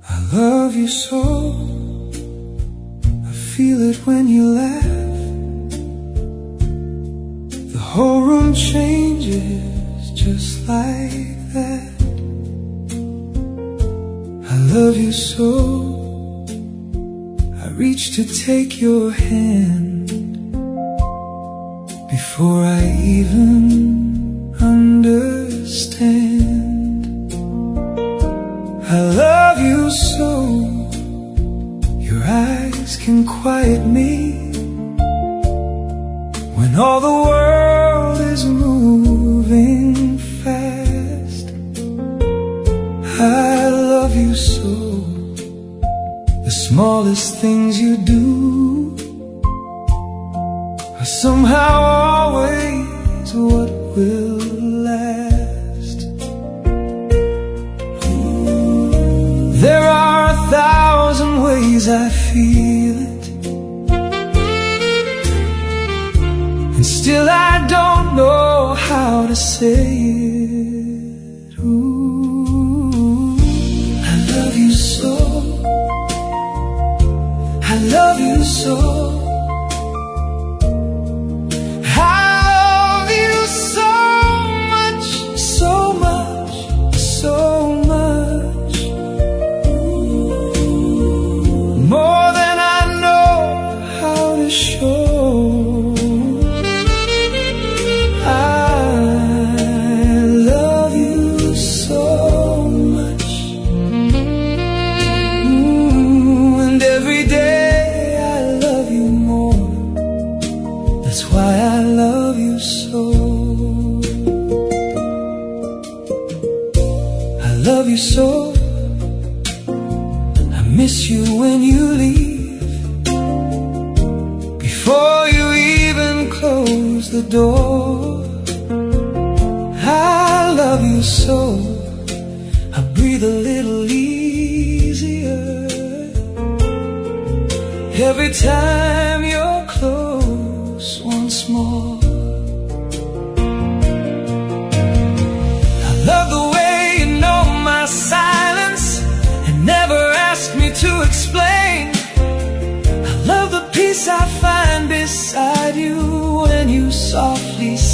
I love you so, I feel it when you laugh. The whole room changes just like that. I love you so, I reach to take your hand before I even understand. I love you so, your eyes can quiet me when all the world is moving fast. I love you so, the smallest things you do are somehow always what will last. There are 1,000 ways I feel it, and still I don't know how to say it. Ooh, I love you so, I love you so, I love you so much, so much, so much, more than I know how to show. I love you so much, and every day I love you more. That's why I love you so. I love you so, I miss you when you leave, before you even close the door. I love you so, I breathe a little easier every time you're close once more. I love the way you know my silence and never ask me to explain. I love the peace I find beside you when you softly